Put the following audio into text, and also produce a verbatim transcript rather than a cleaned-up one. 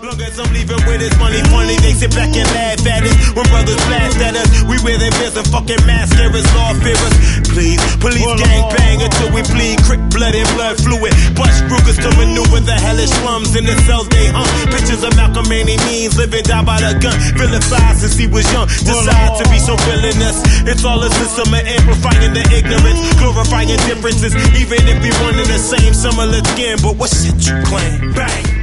Long as I'm leaving with his money funny, they sit back and laugh at us. When brothers blast at us, we wear their beers and fucking mascaras, law fear us. Please, police gang bang until we bleed. Crick blood and blood fluid. Bust Rugers to maneuver the hellish slums in the cells they hung. Pictures of Malcolm any means, living down by the gun. Vilified since he was young, decide to be so villainous. It's all a system of amplifying the ignorance, glorifying differences. Even if we one in the same similar skin, but what shit you claim? Bang!